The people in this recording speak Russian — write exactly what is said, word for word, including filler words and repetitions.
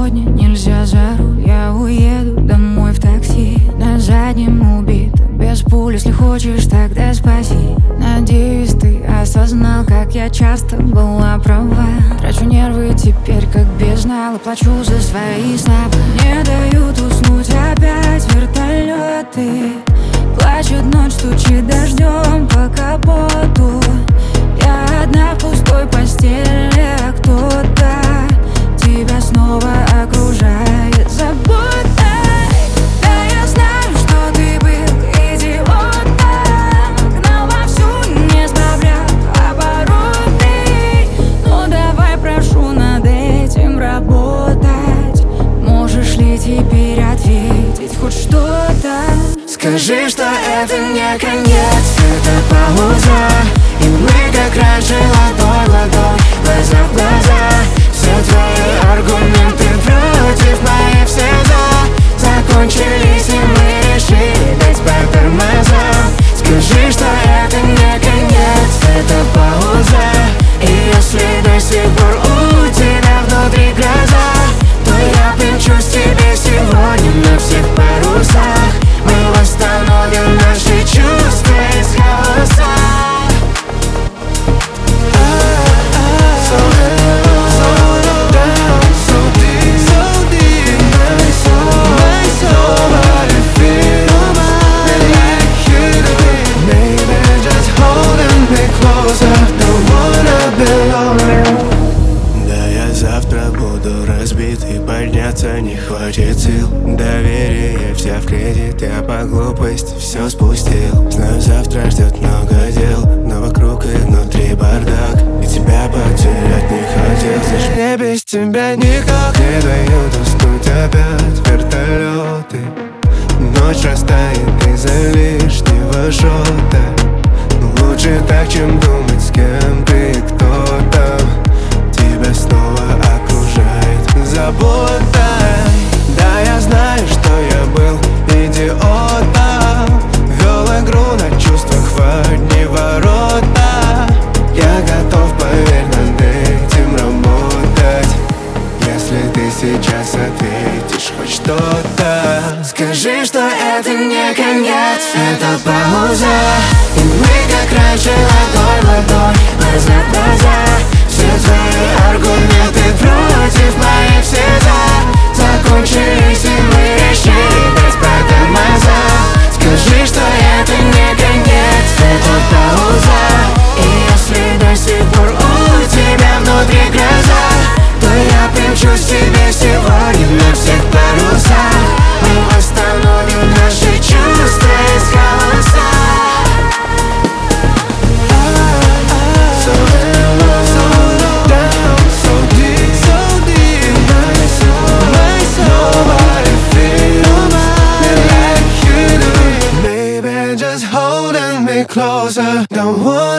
сегодня нельзя за руль. Я уеду домой в такси, на заднем убито, без пуль. Если хочешь, тогда спаси. Надеюсь, ты осознал, как я часто была права. Трачу нервы теперь как бездна, плачу за свои слова. Не дают уснуть опять вертолеты, плачет ночь, стучит дождем по капоту. Я одна в пустой постели, а кто-то тебя снова окружает заботой. Да, я знаю, что ты был идиотом, гнал вовсю, не сбавлял обороты. Ну давай, прошу, над этим работать. Можешь ли теперь ответить хоть что-то? Скажи, что это не конец, это пауза, и мы как раньше ладонь в ладонь, глаза в глаза. Все твои аргументы против моих все за закончились, и мы решили дать по тормозам. Скажи, что это не конец, это пауза, и если до сих пор у тебя внутри гроза, то я примчусь тебе сегодня на всех парусах. Мы восстановим наши чувства из хаоса. Не хватит сил, доверие вся в кредит. Я по глупости все спустил. Знаю, завтра ждет много дел, но вокруг и внутри бардак, и тебя потерять не хотел. Слышь, мне без тебя никак. Не дают уснуть опять вертолеты, ночь растает из-за лишнего шота. Лучше так, чем думать, с кем ты и кто там тебя снова окружает забота. Да, я знаю, что я был идиотом, вел игру на чувствах в одни ворота. Я готов, поверь, над этим работать, если ты сейчас ответишь хоть что-то. Скажи, что это не конец, это пауза, и мы как раньше ладонь в ладонь, глаза в глаза. Все твои аргументы против моих все за закончились, и мы решили дать по тормозам. Скажи, что это не конец, это пауза, и если до сих пор у тебя внутри гроза, то я примчусь тебе сегодня на всех парусах. Мы восстановим наши чувства из хаоса. Closer, don't want